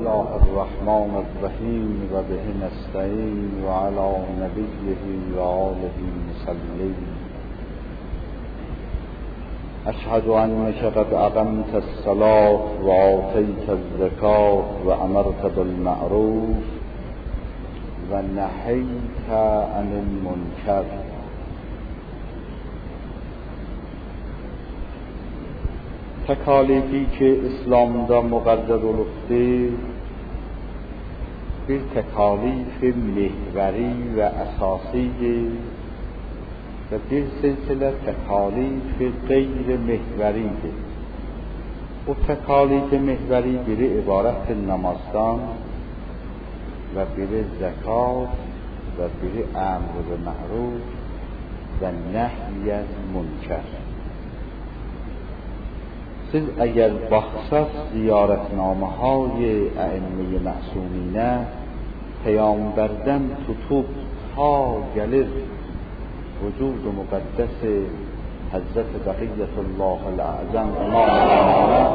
الله الرحمن الرحیم و به نستعین و علی نبیه و آله مسلم. اشهد انک قد اقمت الصلاة و آتیت الزکاة و امرت بالمعروف و نهیت عن المنکر. تکالیفی که اسلام دا مقرر ولفته bir تکالیف محوری و اساسی و bir سلسله تکالیف غیر محوری. و تکالیف محوری biri عبارت نمازدان و biri زکات و biri امر به معروف و نهی از منکر. siz اگر بخصوص ziyaretname های ائمه معصومینه پیامبردن tutub تا gelir وجود مقدس حضرت بقیت الله الاعظم امام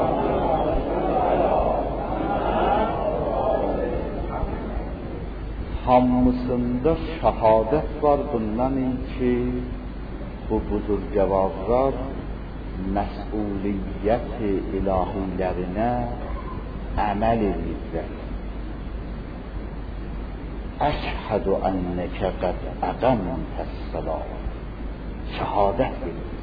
hamısında şehadet var bundan ki bu buzurgavazlar məsuliyyət ilahilərinə əməl edirlər. Əşhədü ennəkə qəd əqəmtəs-səlah. Şəhadət verir.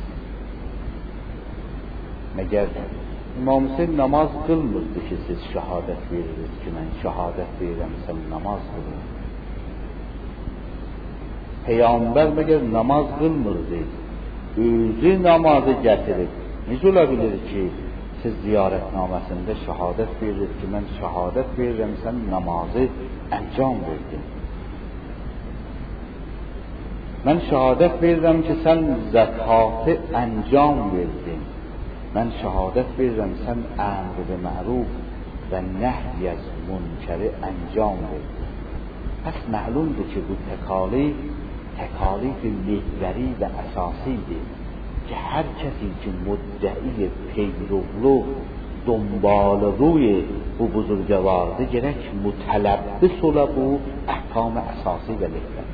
Məgər İmam Hüseyin namaz qılmırdı ki, siz şəhadət verirsiniz ki, mən şəhadət verirəm, sən namaz qılın. Peyğəmbər məgər namaz qılmırdı, özü namazı gətirib. Necə ola bilir ki, siz ziyarətnaməsində şəhadət verirsiniz ki, mən şəhadət verirəm, sən namazı əncam verdin. Mən şəhadət verirəm ki, sən zəkatı əncam verdin. Mən şəhadət verirəm, sən əmr bi məruf və nəhy az münkəri əncam verdin. Pəs məlumdur ki, bu təkalif محوری و اساسیه که هر کسی که مدعی پیرو دنبال روی bu بزرگوارده gerek متلبس ola bu احکام اساسی و محوری.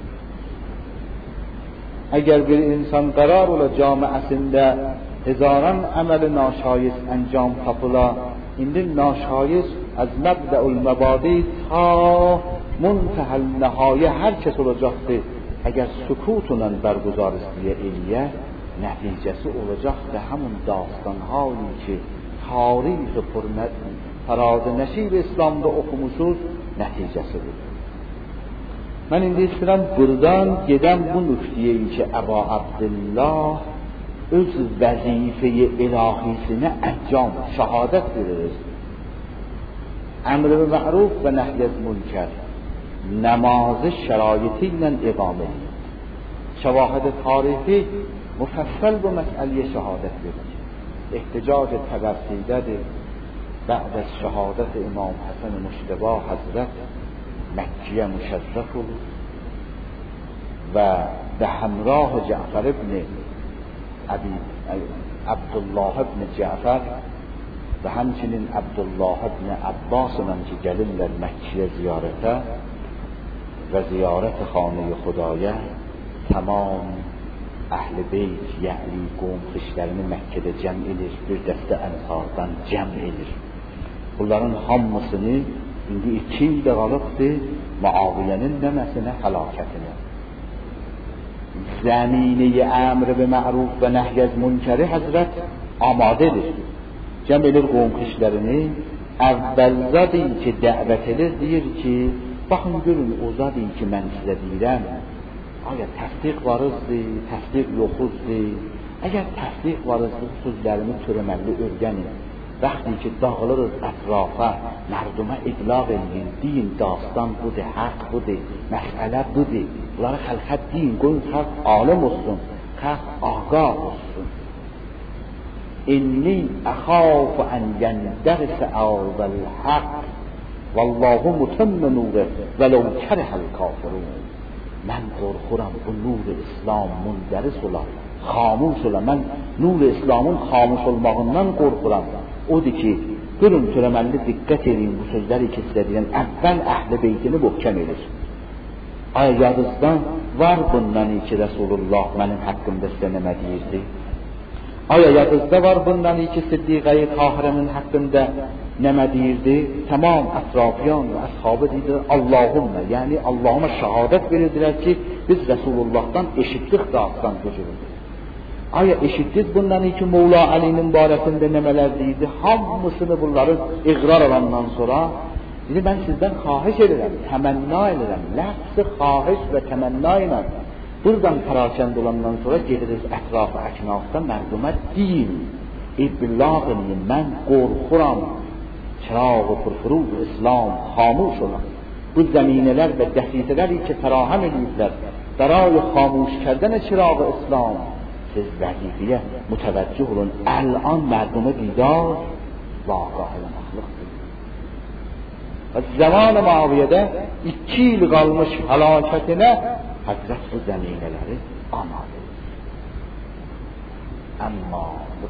اگر bir insan قرار ola camiasında هزاران عمل ناشایست انجام tapıla, indi ناشایست از مبدأ المبادی تا منتهى النهایه هر کس olacaqdır. اگر سکوتونن برگزار استیه ایلیه نتیجه‌سی olacaqdır همون داستان‌هایی که تاریخ فراز نشیب اسلامda okumuşuz nəticəsidir. Mən indi istəyirəm buradan gedəm bu nüktəyə ki, Əbu Abdullah öz vəzifəyi ilahisinə əncam, şəhadət verir. Əmr bi ma'ruf və nəhy az münkər. نماز شرایطی نن اقامه شواهد تاریخی مفصل به مسئله شهادت بدید. احتجاج تبرسیده بعد از شهادت امام حسن مجتبی حضرت مکیه مشرف و به همراه جعفر ابن عبدالله ابن جعفر و همچنین عبدالله ابن عباس هم که gelirler مکیه زیارته و زیارت خانه خدایه tamam اهل بیت یعنی قوم xişlərini Məkkədə cəm edir, bir dəstə ənsardan cəm edir. Bunların hamısını indi 2 ildə qalıbdır Muaviyyənin nəməsinə, həlakətinə. Zəminə-i əmr bi ma'ruf və nəhy az münkəri Həzrət amadədir. Cəm edir qوم xişlərini, əvvəlzədir ki, dəvət edir, deyir ki, baxın görün o zadı ki mən sizə deyirəm, ayə təsdiq varızdır, təsdiq yoxuzdur. Əgər təsdiq varızdır, sözlərimi törəməlli örgənin. Vaxtı ki dağılırız ətrafa, mərduma iqlaq edin, deyin dastan budur, haqq budur, məsələ budur. Bunları xəlqə deyin, qoyun xalq alim olsun, xalq ağaq olsun. İnni əxaf ən yəndərisə əvvəl haqq والله متم نوره ولو كره الكافرون. من qorxuram bu nur İslam mundəris olar, xamuş olar. Mən nur İslamın xamuş olmağından qorxuram. Odur ki durun törəməlli diqqət edin bu sözləri ki sizə deyən əvvəl əhl-i beytini möhkəm edir. Aya yadınızda var bundan ki Resulullah mənim haqqımda sizə nə deyirdi? Aya yadınızda var bundan ki Siddiqə-i Tahirənin haqqında nə deyirdi? Tamam ətrafiyan və əshabı deyirdi Allahümme, yəni Allahümme şəhadət verirdilər ki biz Resulullah'dan eşitdik dağıtdan gücürüdür. Aya eşitdik bundan ki Mevla Ali'nin barəsində nəmələr deyirdi? Hamısını bunları iqrar alandan sonra dedi ben sizden xahiş edirəm, təmənna edirəm, lafz-ı xahiş və təmənna ilə buradan parakənd olandan sonra gediriz ətraf-ı əknafda mərdumə deyin, iblag edin, mən qorxuram, çıraq-ı purfuruz İslam xamuş olan bu zəminələr və dəfizələri ki fərahəm ediblər برای خاموش کردن چراغ اسلام siz vəzifəyə mütəvəccüh olun. Əl'an mərdumə didar vaqəyə məxluqdur. Və zaman Muaviyyədə 2 il qalmış həlakətinə Həzrət bu zəminələri amadə edir. Amma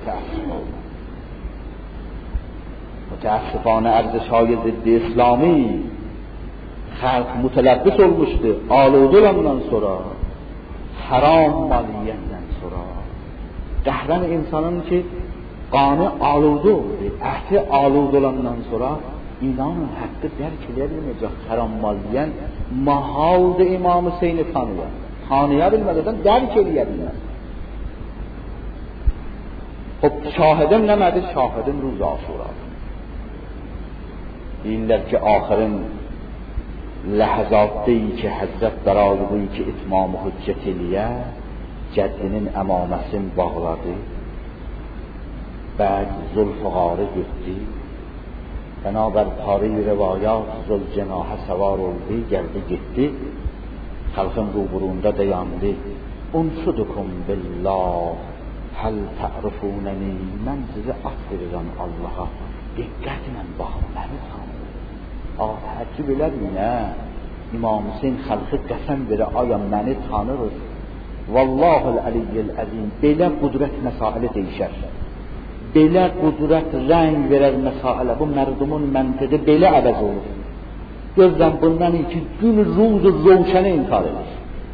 mütəəssifانه ارزش‌های ضد اسلامی خلق متلبس olmuştu. Alude olandan sonra haram maliyyəndən sonra qəhrən insanın ki qanı alude oldu, əhli alude olandan sonra inanın haqqı dərk edə bilməyəcək. Haram maliyyən mahal İmam Hüseyni tanıya bilmədən dərk edə bilməz. Xub şahidim nəmədi? Şahidim ruz Aşuradır. Deyirlər ki axırın ləhzatdayı ki Həzrət daraldığı ki itmam-ı hüccət eləyə cəddinin əmaməsin bağladı. Bəd Zülfüqarı getdi. Bənabər tarihi rivayat Zülcenahə səvar oldu, gəldi getdi. Xalqın ruburunda dayandı. Unsudukum billah həl tə'rifunəni. Mən sizə at verirəm Allaha. Diqqətlə baxın, məni tanıyın. Təəccüb eləməyin, İmam Hüseyin xalqı qəsəm verir, aya məni tanırız. Vallahul aliyyil əzim. Belə qudrət məsailə deyişər. Belə qudrət rəng verər məsailə. Bu mərdumun məntiqi belə əvəz olur. Gözləm bundan ki gün ruzu roşəni inkar edir.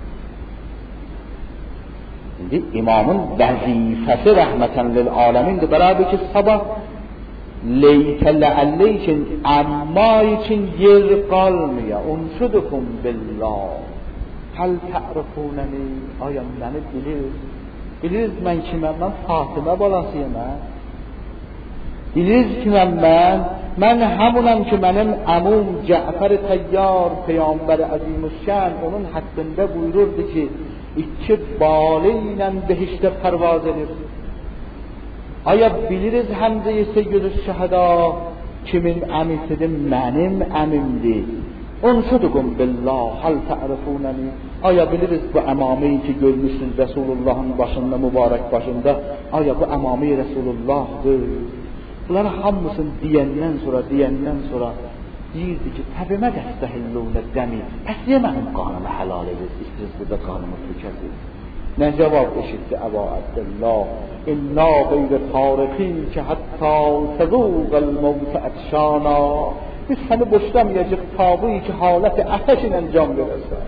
İndi imamın vəzifəsi rəhmətən lil aləmindir. Bərabər ki sabah leytə ləəllə üçün, əmma üçün yer qalmaya. Unsudukum billah həl tə'rifunəni. Aya məni bilirsiniz mən kiməm? Mən Fatimə balasıyım. Bilirsiniz kiməm mən? Mən həmunam ki mənim əmum Cəfər Təyyar Peyğəmbər Əzimüşşən onun haqqında buyururdu ki 2 balı ilə behiştə pərvaz edir. Aya biliriz Həmzə-i Seyyid-ü Şəhəda kimin əmisidir? Mənim əmimdir. Unsudukum billah həl tə'rifunəni. Aya biliriz bu əmami ki görmüşsünüz Resulullah'ın başında, mübarək başında. Aya bu əmami Resulullah'dır. Bunları hamısını deyəndən sonra deyirdi ki təbimə dəstəhillunə dəmi. Pəs niyə mənim qanımı həlal edir? İstiriz burada qanımı tükəsir. Nə cavab eşitdi Əba Abdullah? İnna qeyr tarixin ki hətta təzuqəl mevtə ətşana. Biz səni boşlamayacaq tabi ki halət-i ətəş ilə can verəsən.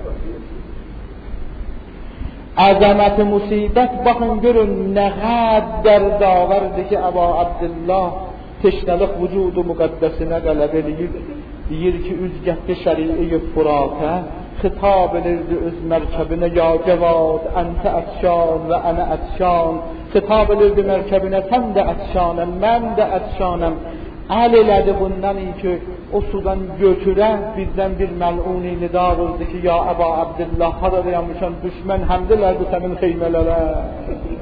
Əzəmət-i musibət baxın görün nə qədər davardır ki Əba Abdullah teşnəlik vücudu müqəddəsinə qələb eləyir. Deyir ki üzgətdi şəri'i furatə xitab edirdi öz mərkəbinə ya cəvad əntə ətşan və ənə ətşan. Xitab edirdi mərkəbinə sən də ətşanəm, mən də ətşanəm. Əl elədi bundan ki o sudan götürən bizdən bir məl'uni nida vurdu ki ya Əba Abdullah hara dayanmışan düşmən həmdələrdi sənin xeymələrə.